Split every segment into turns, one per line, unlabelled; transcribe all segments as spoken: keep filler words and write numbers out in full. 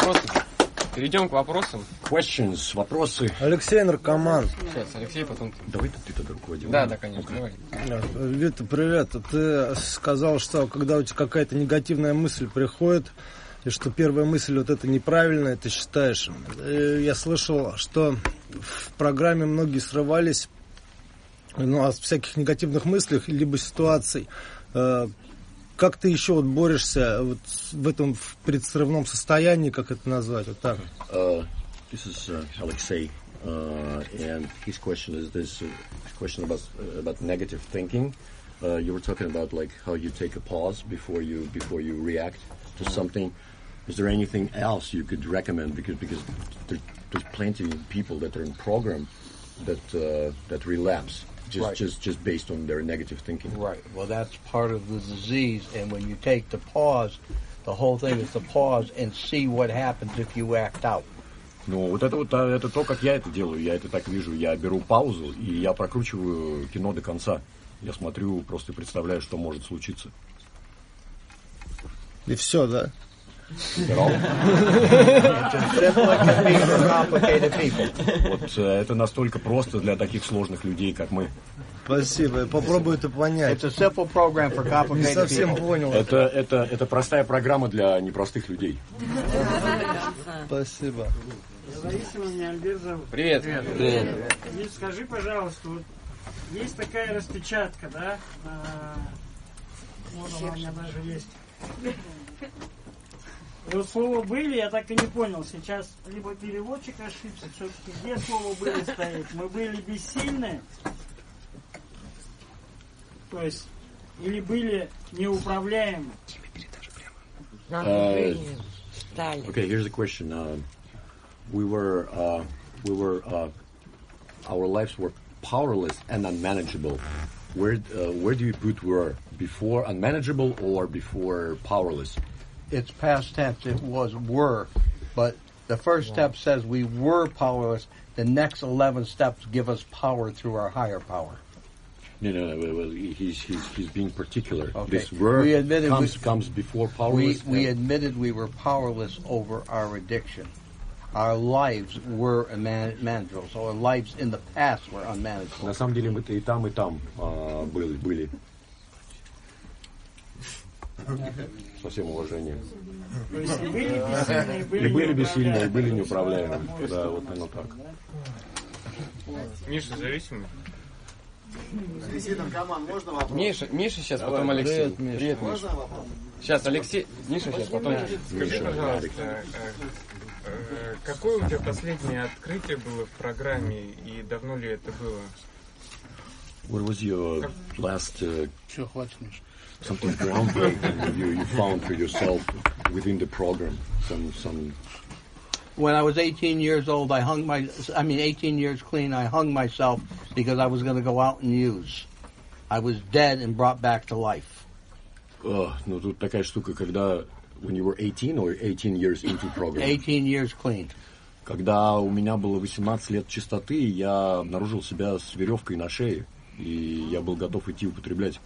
вопросы. Перейдем к вопросам.
Questions, вопросы.
Алексей, наркоман.
Сейчас, Алексей, потом ты.
Давай ты тогда руководил.
Да, да, конечно, давай.
Вита, привет. Ты сказал, что когда у тебя какая-то негативная мысль приходит, и что первая мысль вот это неправильная, ты считаешь. Я слышал, что в программе многие срывались, ну, от всяких негативных мыслей, либо ситуаций. Как ты еще вот борешься вот в этом предсрывном состоянии, как это назвать, вот так?
Uh, this is uh, Alexei, uh, and his question is this uh, question about uh, about negative thinking. Uh, you were talking about like how you take a pause before you before you react to something. Is there anything else you could recommend? Because because there, there's plenty of people that are in program that uh, that relapse. Just,
right.
just, just based on their negative thinking.
Right. Well, that's part of the disease. And when you take the pause, the whole thing is to pause and see what happens if you act out.
Ну, вот это вот это то, как я это делаю. Я это так вижу. Я беру паузу и я прокручиваю кино до конца. Я смотрю, просто представляю, что может случиться.
И все, да?
Вот это настолько просто для таких сложных людей, как мы.
Спасибо. Попробую это понять.
It's a simple program for complicated
Не совсем
people.
понял.
Это, это, это простая программа для непростых людей.
Спасибо.
Зависимо, меня Альберт зовут.
Привет.
Привет.
И скажи, пожалуйста, вот есть такая распечатка, да? А, вот она у меня даже есть. И вот слово «были» я так и не понял. Сейчас либо переводчик ошибся, все-таки где слово «были» стоит? Мы были бессильны? То есть, или были неуправляемы?
Uh, okay, here's the question. Uh, we were, uh, we were, uh, our lives were powerless and unmanageable. Where, uh, where do you put were? Before unmanageable or before powerless?
It's past tense. It was were, but the first step says we were powerless. The next eleven steps give us power through our higher power.
No, no, no. He's he's he's being particular.
Okay.
This were
We admitted
comes
we-
comes before
We
powerless.
we
and-
admitted we were powerless over our addiction. Our lives were unman- manageable. So our lives in the past were unmanageable.
На самом деле мы-то и там, и там а, были, были. Со всем уважением.
То есть и были бессильны, и были
И были бессильны, и были
неуправляемы.
неуправляемы. Да, вот именно так.
Миша зависимый.
Алексей, наркоман, можно вопрос?
Миша, Миша сейчас, потом Алексей.
Привет, Миша.
Привет, Миша.
Можно вопрос?
Сейчас Алексей. Миша сейчас, потом.
Скажи, пожалуйста, э, э, какое у тебя последнее открытие было в программе и давно ли это было?
What was your last uh,
Все, хватит, Миша.
something groundbreaking you, you found for yourself within the program? Some some.
When I was eighteen years old, I hung my, I mean eighteen years clean, I hung myself because I was going to go out and use. I was dead and brought back to life.
Uh, ну тут такая штука, когда when you were eighteen or eighteen years into program.
eighteen years clean.
Когда у меня было восемнадцать лет чистоты, я обнаружил себя с веревкой на шее, и я был готов идти употреблять.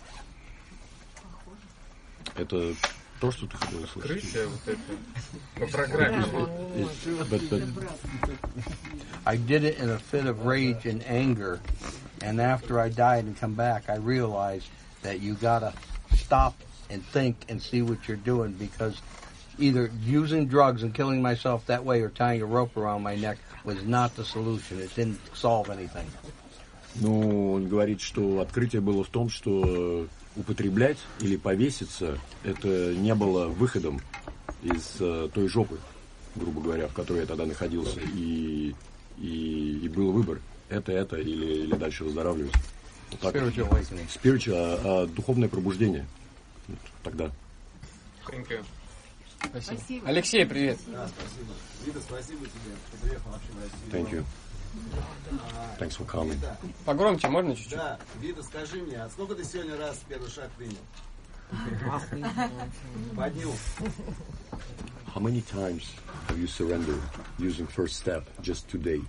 Это то, что ты хотел услышать.
Открытие вот это по программе.
But, but,
I did it in a fit of rage and anger, and after I died and come back, I realized that you gotta stop and think and see what you're doing, because either using drugs and killing myself that way or tying a rope around my neck was not the solution. It didn't solve anything.
ну, он говорит, что открытие было в том, что употреблять или повеситься, это не было выходом из uh, той жопы, грубо говоря, в которой я тогда находился. И, и, и был выбор. Это, это или, или дальше выздоравливать. Вот так.
Spiritual awakening.
Spiritual, а, а, духовное пробуждение. Вот тогда.
Thank you.
Спасибо.
Спасибо.
Алексей, привет.
Да, спасибо. Вида, спасибо тебе, что приехал вообще в Россию.
Thank you. Thanks for coming.
Вида,
Погромче, можно чуть-чуть?
да, Вида, скажи мне, а сколько ты сегодня раз первый шаг принял? По дню.
How many times have you surrendered using first step just today?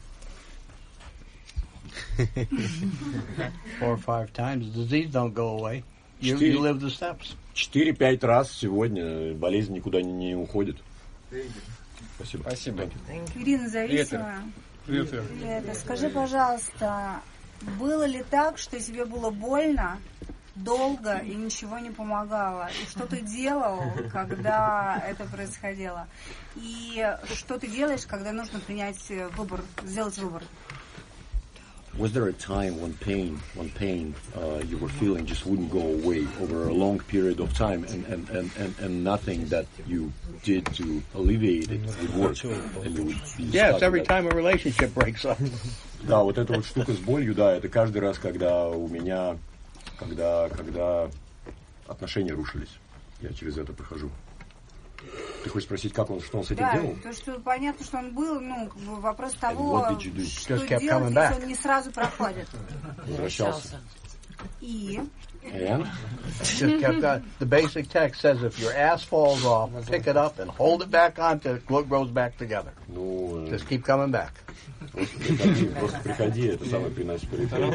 Four or five times. The disease don't go away. You,
Четыре.
you live the steps.
Четыре-пять раз сегодня болезнь никуда не уходит.
Ты
Спасибо.
Спасибо.
Ирина Зависимая.
Привет, Ир.
Привет. Скажи, пожалуйста, было ли так, что тебе было больно долго и ничего не помогало? И что ты делал, когда это происходило? И что ты делаешь, когда нужно принять выбор, сделать выбор?
Was there a time when pain, when pain uh, you were feeling just wouldn't go away over a long period of time, and, and, and, and, and nothing that you did to alleviate it would work? And you would be
Yes,
stuck
every
in that?
time a relationship breaks up.
Да, вот эта вот штука с болью, да, это каждый раз, когда у меня, когда, когда отношения рушились, я через это прохожу. Ты хочешь спросить, как он, что он с этим
Да,
делал?
то, что понятно, что он был, ну, как бы вопрос того,
what did you do?
что
Just kept
делать,
coming back.
если он не сразу проходит.
Возвращался.
И
And?
Just kept on. The basic text says if your ass falls off, pick it up and hold it back on till it grows back together.
Ну,
Just keep coming back.
просто приходи, просто приходи, это самое приносит.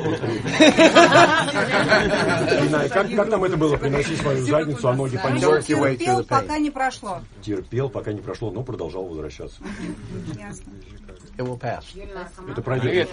Как, как там это было? Приноси свою задницу, а ноги
причем
поднять.
терпел, пока не прошло.
Терпел, пока не прошло, но продолжал возвращаться.
Ясно.
It will pass.
Это пройдет.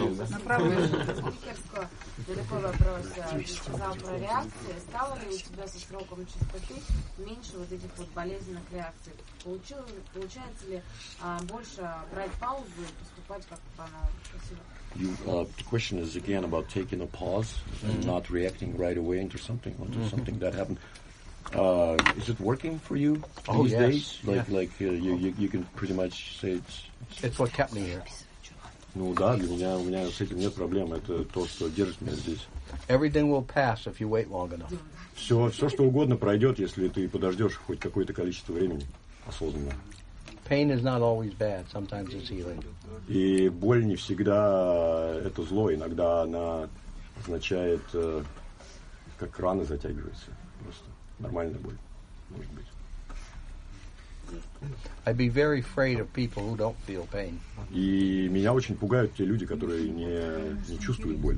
Далеко вопрос. Ты сказал про реакции. Стало ли у тебя со сроком чистоты меньше вот этих вот болезненных реакций? Получил, получается ли а, больше брать паузу и поступать как по-новому? Спасибо.
You, uh, the question is again about taking a pause and mm-hmm. not reacting right away into something, onto mm-hmm. something that happened. Uh, is it working for you
oh,
these
yes.
days? Like,
yeah.
like uh, you, you, you can pretty much say it's.
It's what kept me here.
Ну да, для меня, у меня с этим нет проблем. Это то, что держит меня здесь.
Everything will pass if you wait long enough.
Все, все, что угодно пройдет, если ты подождешь хоть какое-то количество времени осознанно.
Pain is not always bad. Sometimes it's healing.
И боль не всегда это зло. Иногда она означает, как раны затягиваются. Просто нормальная боль, может быть.
I'd be very afraid of people who don't feel pain.
И меня очень пугают те люди, которые не, не чувствуют боль.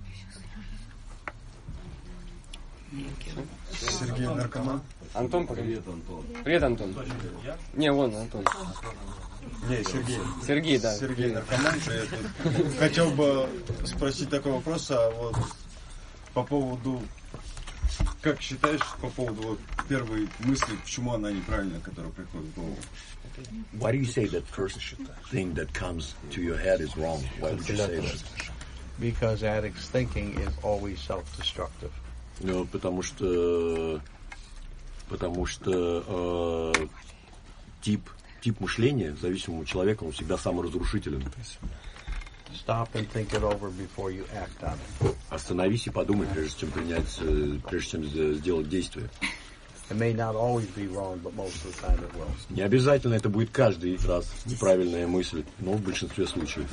Сергей наркоман.
Антон, привет, Антон. Привет, Антон. Не, вон, Антон.
Не, Сергей.
Сергей, да.
Сергей наркоман. Привет. Хотел бы спросить такой вопрос, а вот по поводу, как считаешь, по поводу вот первой мысли, почему она неправильная, которая приходит в голову?
Why do you say that first thing that comes to your head is wrong? Why would you say that?
Because addicts' thinking is always self-destructive.
Ну, потому что, потому что э, тип, тип мышления зависимого человека, он всегда саморазрушителен.
Stop and think it over before you act on it.
Остановись и подумай, прежде чем принять, прежде чем сделать действие.
It may not always be wrong, but most of the time it will.
Не обязательно это будет каждый раз неправильная мысль, но в большинстве случаев.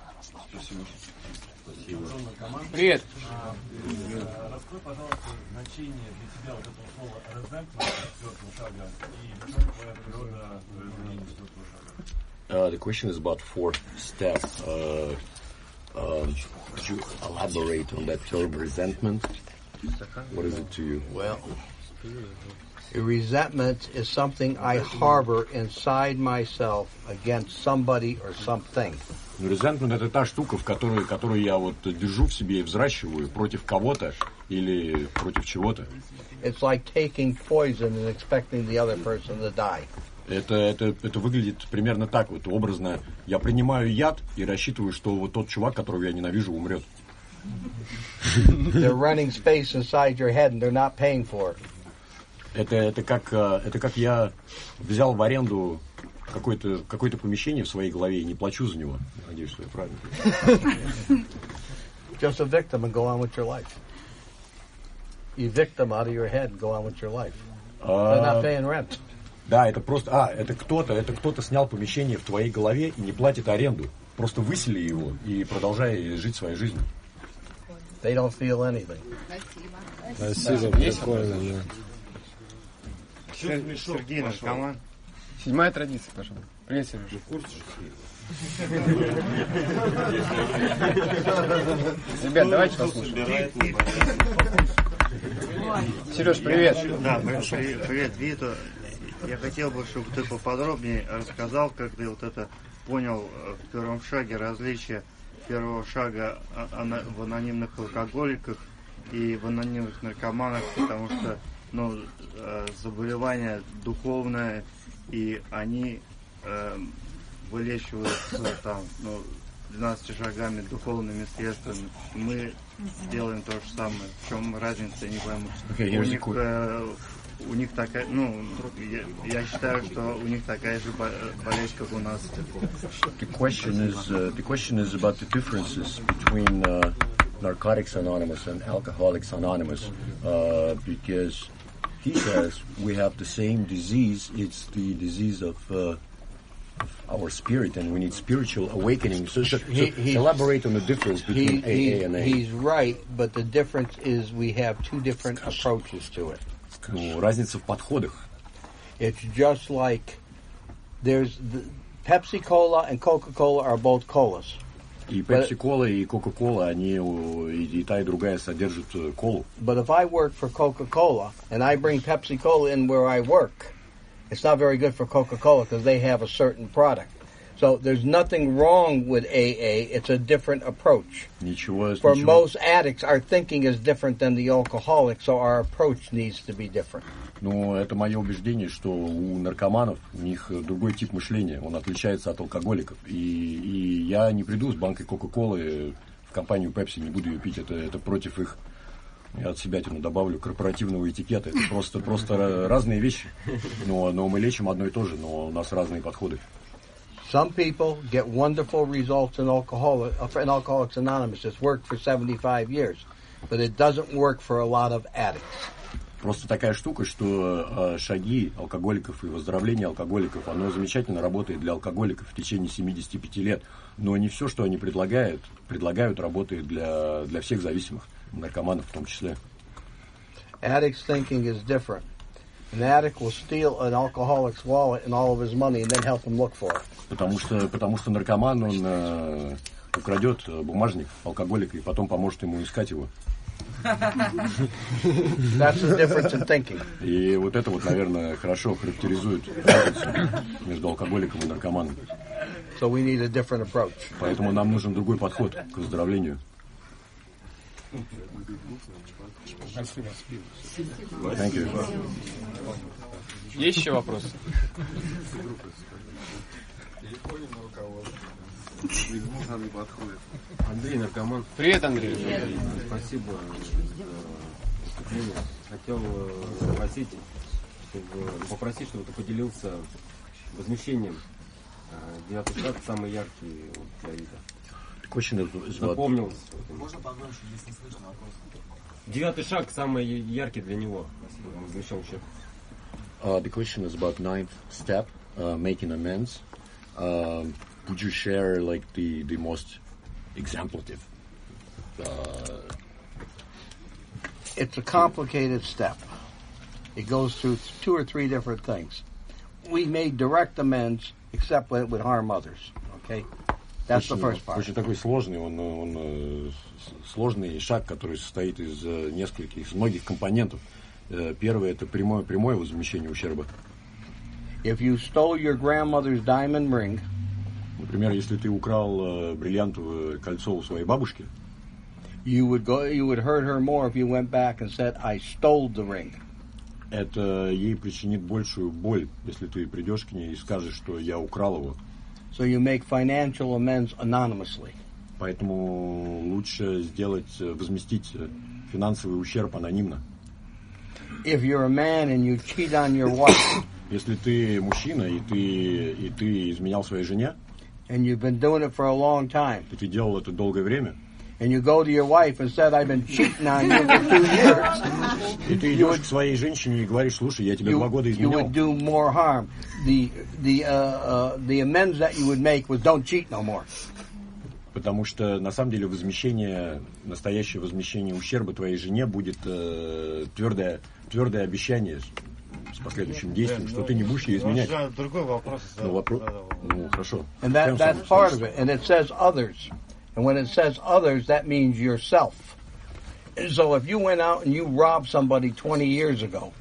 Привет.
Раскрой, пожалуйста, значение для тебя вот этого слова resentment четвертого шага и твоя природа изменения четвертого шага.
The question is about fourth step. Uh, uh, could you elaborate on that term, resentment? What is it to you?
Well, resentment is something I harbor inside myself against somebody or something.
Ну, resentment — это та штука, в которую, которую я вот держу в себе и взращиваю против кого-то или против чего-то.
It's like taking poison and expecting the other person to die.
Это, это, это выглядит примерно так вот, образно. Я принимаю яд и рассчитываю, что вот тот чувак, которого я ненавижу, умрет.
They're running space inside your head and they're not paying for it.
Это, это, как, это как я взял в аренду какое-то, какое-то помещение в своей голове и не плачу за него. Надеюсь, что я правильно.
Just a victim and go on with your life. You victim out of your head and go on with your life. They're not paying rent.
Да, это просто, а, это кто-то, это кто-то снял помещение в твоей голове и не платит аренду. Просто высели его и продолжай жить своей жизнью.
They don't feel anything.
Спасибо, прикольно, да.
Сергей наркоман.
Седьмая традиция, пожалуйста. Привет, Сережа. Ребят, давайте послушаем.
Собирает
Сереж, привет.
Да, привет, привет, Вита. Я хотел бы, чтобы ты поподробнее рассказал, как ты вот это понял в первом шаге различие первого шага в анонимных алкоголиках и в анонимных наркоманах, потому что ну, заболевание духовное, и они э, вылечиваются там, ну, двенадцатью шагами, духовными средствами. Мы делаем то же самое. В чем разница, я не пойму.
Okay,
у, них, э, у них такая, ну, я, я считаю, что у них такая же болезнь, как у нас.
The question is, uh, the question is about the differences between uh, Narcotics Anonymous and Alcoholics Anonymous, uh, because he says we have the same disease. It's the disease of, uh, of our spirit, and we need spiritual awakening. So, so, so
he,
elaborate on the difference between
he,
A A
he,
and A.
He's right, but the difference is we have two different approaches to it.
Ну, разница в подходах.
It's just like there's the, Pepsi Cola and Coca Cola are both colas.
И Pepsi-Cola, и Coca-Cola, они и, и та, и другая содержат колу.
But if I work for Coca-Cola and I bring Pepsi-Cola in where I work, it's not very good for Coca-Cola because they have a certain product. So there's nothing wrong with A A. It's a different approach.
Ничего,
for
ничего.
most addicts, our thinking is different than the alcoholic, so our approach needs to be different.
Но это мое убеждение, что у наркоманов у них другой тип мышления, он отличается от алкоголиков. И, и я не приду с банкой Кока-Колы в компанию Пепси, не буду ее пить, это, это против их, я от себя тяну добавлю, корпоративного этикета. Это просто, просто разные вещи. Но, но мы лечим одно и то же, но у нас разные подходы.
Some people get wonderful results in, alcohol, in Alcoholics Anonymous. It's worked for seventy-five years, but it doesn't work for a lot of addicts.
Просто такая штука, что э, шаги алкоголиков и выздоровление алкоголиков, оно замечательно работает для алкоголиков в течение семидесяти пяти лет. Но не все, что они предлагают, предлагают, работает для, для всех зависимых, наркоманов в том числе.
Addicts' thinking is different. An addict will steal an alcoholic's wallet and all of his money and then help him look for it.
Потому что, потому что наркоман, он э, украдет бумажник алкоголика и потом поможет ему искать его.
That's the difference in thinking.
И вот это вот, наверное, хорошо характеризует разницу между алкоголиком и наркоманом.
So we need a different approach.
Поэтому нам нужен другой подход к выздоровлению. Thank you.
Есть еще вопросы?
Андрей, наркоман.
Привет, Андрей.
Спасибо за выступление. Хотел спросить, чтобы, попросить, чтобы ты поделился возмещением. Девятый шаг самый яркий для Аида. Запомнился.
Можно погромче, если слышно вопрос?
Девятый шаг самый яркий для него. Возмещен ущерб.
Uh, the question is about ninth step, uh, making amends. Uh, would you share like the, the most exemplative? Uh,
it's a complicated step. It goes through two or three different things. We made direct amends, except when it would harm others. Okay, that's
очень,
the first part.
Очень такой сложный, он, он сложный шаг, который состоит из нескольких, из многих компонентов. Первое — это прямое, прямое возмещение ущерба.
If you stole your grandmother's diamond ring,
например, если ты украл бриллиантовое кольцо у своей бабушки,
you would go, you would hurt her more if you went back and said, "I stole the ring."
Это ей причинит большую боль, если ты придешь к ней и скажешь, что я украл его.
So you make financial amends anonymously.
Поэтому лучше сделать, возместить финансовый ущерб анонимно.
If you're a man and you cheat on your wife,
если ты мужчина и ты и ты изменял своей жене,
and you've been doing it for a long time,
и ты делал это долгое время,
and you go to your wife and said, "I've been cheating on you for two years,"
и ты идешь к своей женщине и говоришь: слушай, я тебя два года изменял.
You would do more harm. The the uh, uh, the amends that you would make was don't cheat no more.
Потому что на самом деле возмещение, настоящее возмещение ущерба твоей жене будет э, твердое, твердое обещание с последующим действием, что ты не будешь ее изменять.
Другой вопрос.
Ну, вопро... ну хорошо.
And that, that's part of it. And it says others. And when it says others, that means yourself. And so if you went out and you robbed somebody twenty years ago,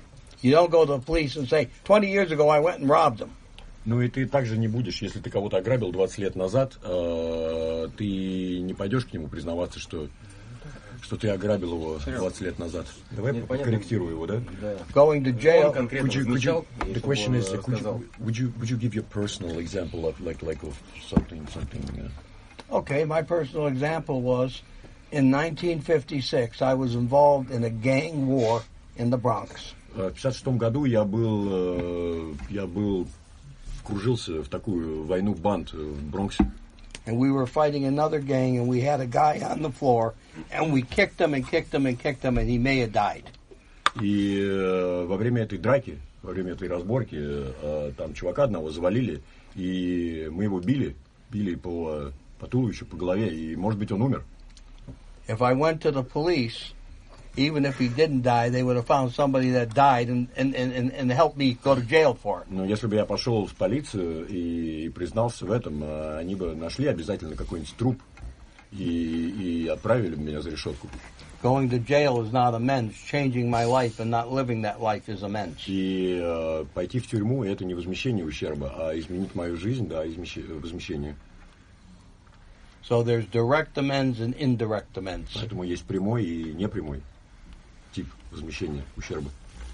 You don't go to the police and say, twenty years ago I went and robbed them.
Ну и ты также не будешь, если ты кого-то ограбил двадцать лет назад, э, ты не пойдешь к нему признаваться, что, что ты ограбил его двадцать лет назад. Давай подкорректирую его, да?
Going to jail.
Could you, could you, the question is, could you, would you, would you give your personal example of like, like of something, something? Uh...
Okay, my personal example was, in nineteen fifty-six, I was involved in a gang war in the Bronx.
В пятьдесят шестом году я был, я был, вкружился в такую войну банд в Бронксе.
And we were fighting another gang, and we had a guy on the floor, and we kicked him and kicked him and kicked him, and he may have died.
И э, во время этой драки, во время этой разборки, э, там чувака одного завалили, и мы его били, били по, по туловищу, по голове, и, может быть, он умер.
If I went to the police, even if he didn't die, they would have found somebody that died and, and, and, and helped me go to jail for it.
Но если бы я пошел в полицию и, и признался в этом, они бы нашли обязательно какой-нибудь труп и, и отправили бы меня за решетку.
Going to jail is not amends. Changing my life and not living that life is amends.
И э, пойти в тюрьму — это не возмещение ущерба, а изменить мою жизнь, да, возмещение.
So there's direct amends and indirect amends.
Поэтому есть прямой и непрямой тип возмещения ущерба.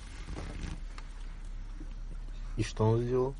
И что он сделал?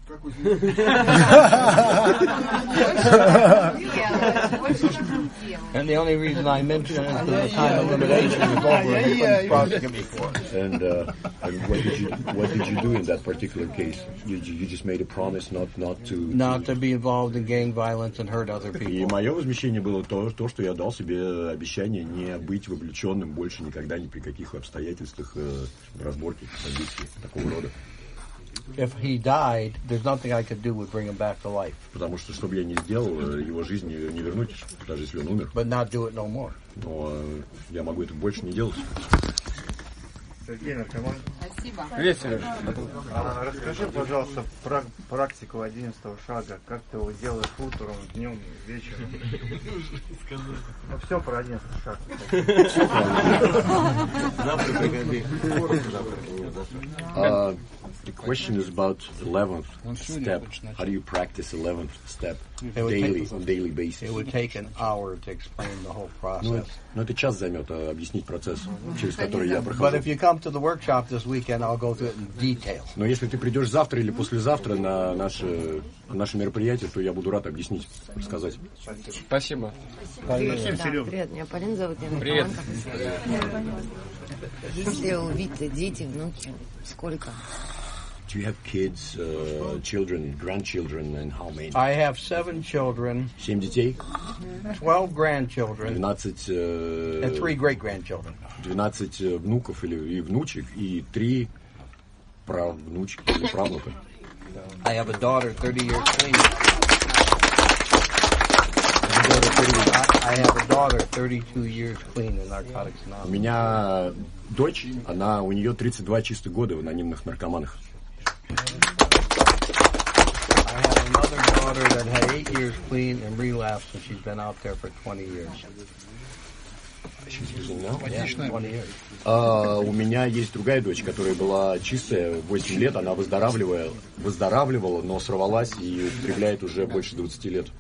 And the only reason I mention it is the time of limitation is over and you couldn't prosecute me for it.
And, uh, and what did you what did you do in that particular case? You, you just made a promise not not to
not to be involved in gang violence and hurt other people.
И мое возмещение было то, то, что я дал себе обещание не быть вовлеченным больше никогда ни при каких обстоятельствах э, в разборке, событий такого рода.
If he died, there's nothing I could do would bring him back to life.
Потому что, что бы я ни сделал, его жизнь не, не вернуть, даже если он умер.
But not do it no more.
Но я могу это больше не делать.
Сергей Наркоман.
Спасибо.
Привет, Сереж.
А, расскажи, пожалуйста, про практику одиннадцатого шага. Как ты его делаешь утром, днем, вечером? Ну, все про одиннадцатый шаг.
Завтра приходи.
Uh, the question is about eleventh step. How do you practice eleventh step daily, on daily basis?
It would take an hour to explain the whole process.
Ну, это, ну, это час займет объяснить процесс, через который я прохожу.
But if you come to the workshop this weekend, I'll go through it in detail.
Но если ты придешь завтра или послезавтра на наше, наше мероприятие, то я буду рад объяснить, рассказать.
Спасибо.
Привет, да, привет, меня Полина зовут, я
Привет.
Есть ли у Виты дети, внуки? Сколько?
Do you have kids, uh, children, grandchildren, and how many?
I have seven children.
Семь детей.
Twelve grandchildren.
Двенадцать. Uh,
and three great grandchildren.
Двенадцать внуков или и внучек и три правнучки или правнука.
I have a daughter, thirty years clean. I have a daughter, thirty-two years clean in Narcotics Anonymous.
У меня дочь, она у нее тридцать два чистых года в анонимных наркоманах.
I have another daughter that had eight years clean and relapsed, and she's been out there for twenty years.
She's using now?
Yeah, twenty years.
Uh, у меня есть другая дочь, которая была чистая восемь лет, она выздоравливала, выздоравливала, но сорвалась и употребляет уже больше двадцати лет.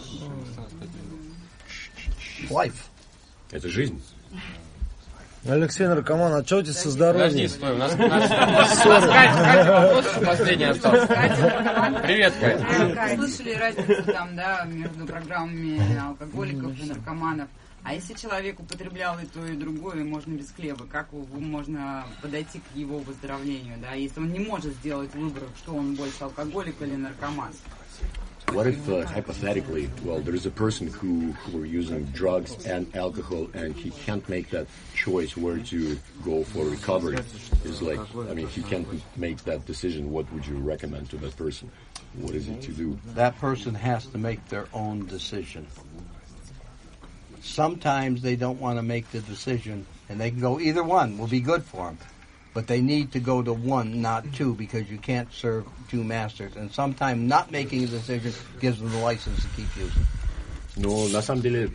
Life.
Это жизнь.
Алексей Наркоман, а что у тебя со здоровьем?
Подожди, стой, у нас, у нас, у нас Катя, Катя, вопрос последний остался. Привет, Катя.
Слышали разницу там, да, между программами алкоголиков и наркоманов? А если человек употреблял и то, и другое, можно без хлеба, как можно подойти к его выздоровлению, да, если он не может сделать выбор, что он больше алкоголик или наркоман?
What if, uh, hypothetically, well, there's a person who, who are using drugs and alcohol and he can't make that choice where to go for recovery? It's like, I mean, he can't make that decision. What would you recommend to that person? What is it to do?
That person has to make their own decision. Sometimes they don't want to make the decision, and they can go either one will be good for them. But they need to go to one, not two, because you can't serve two masters. And sometimes not making a decision gives them the license to keep using.
Но на самом деле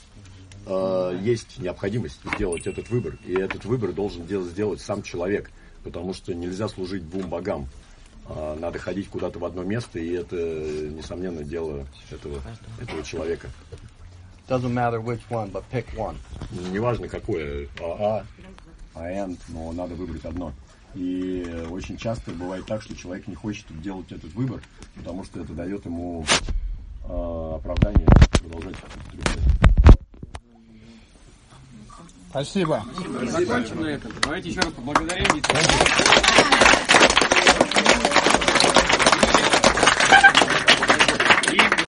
э, есть необходимость сделать этот выбор, и этот выбор должен делать, сделать сам человек. потому что нельзя служить двум богам. Надо ходить куда-то в одно место, и это, несомненно, дело этого, этого человека.
Doesn't matter which one, but pick one.
Неважно какое, А, А, Н, но надо выбрать одно. И очень часто бывает так, что человек не хочет делать этот выбор, потому что это дает ему э, оправдание продолжать употреблять.
Спасибо.
Закончим на этом. Давайте еще раз поблагодарим.